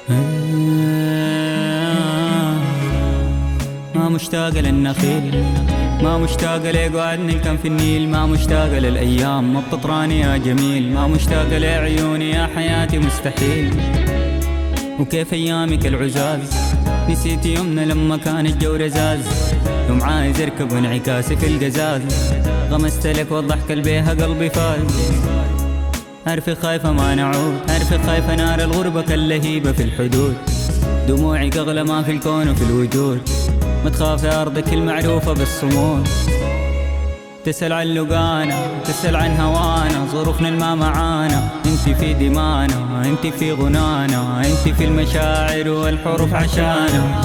ما مشتاقة للنخيل، ما مشتاقة لقعد نلكم في النيل، ما مشتاقة للأيام ما بتطراني يا جميل، ما مشتاقة لعيوني يا حياتي مستحيل. وكيف أيامك العزاز نسيت يومنا لما كان الجو رزاز، يوم عايز اركب انعكاسي في القزاز، غمست لك والضحك البيها قلبي فاز. عارفي خايفة ما نعود، عارفي خايفة نار الغربة كاللهيبة في الحدود، دموعك أغلى ما في الكون وفي الوجود، ما تخافي أرضك المعروفة بالصمود. تسأل عن لقانا، تسأل عن هوانا، ظروفنا الما معانا، انت في دمانا، انت في غنانا، انت في المشاعر والحروف عشانا.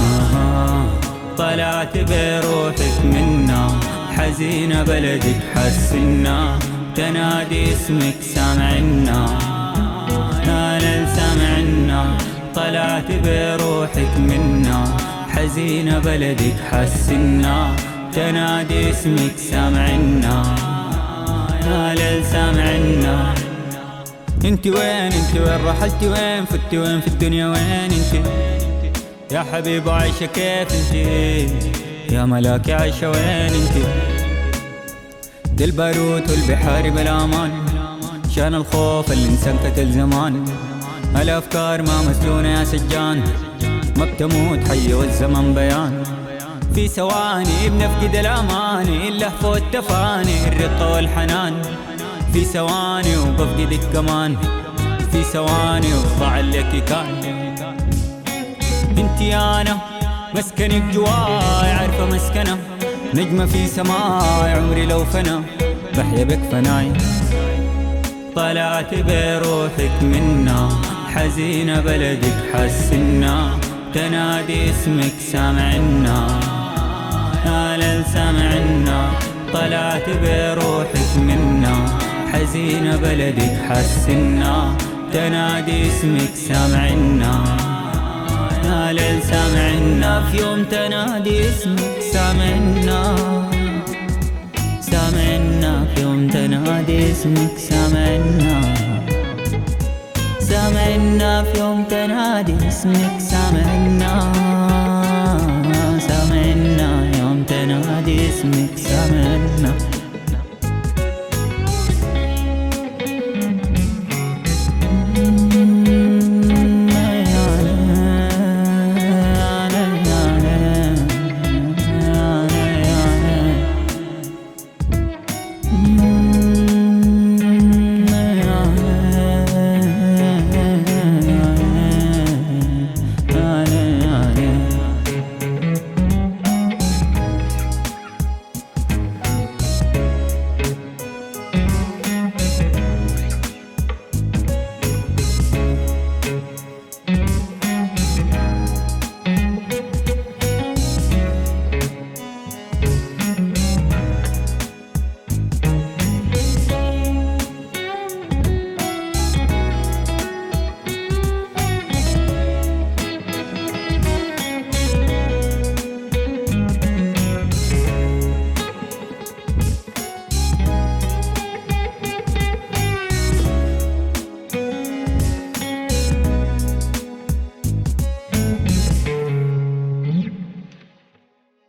طلعت بروحك منا، حزينة بلدك حسنا، تنادي اسمك سامعنا، نال سامعنا. طلعت بروحك منا، حزينة بلدك حسنا، تنادي اسمك سامعنا، نال سامعنا. انت وين، انت وين رحلتي، وين فتي، وين في الدنيا، وين انت يا حبيب عايشة كيف انت، يا ملاكي عايشة وين انت. دي البارود والبحار بالامان، شان الخوف اللي انسكت الزمان، الافكار ما مسلونة يا سجان، ما بتموت حي والزمن بيان. في ثواني بنفقد الاماني، اللهفة والتفاني، الرقة والحنان، في ثواني وبفقدك كمان، في ثواني وضاع لك كان. انتي انا مسكنك جواي، عارفة مسكنة نجمة في سماي، عمري لو فنى بحيا بك فناي. طلعت بروحك منا، حزينة بلدك حسنا، تنادي اسمك سامعنا، نال سامعنا. طلعت بروحك منا، حزينة بلدك حسنا، تنادي اسمك سامعنا، نال سامعنا. في يوم تنادي اسمك سامعنا، سامعنا. في يوم تنادي اسمك سامعنا، سامعنا. في يوم تنادي اسمك سامعنا، سامعنا. يوم تنادي اسمك سامعنا.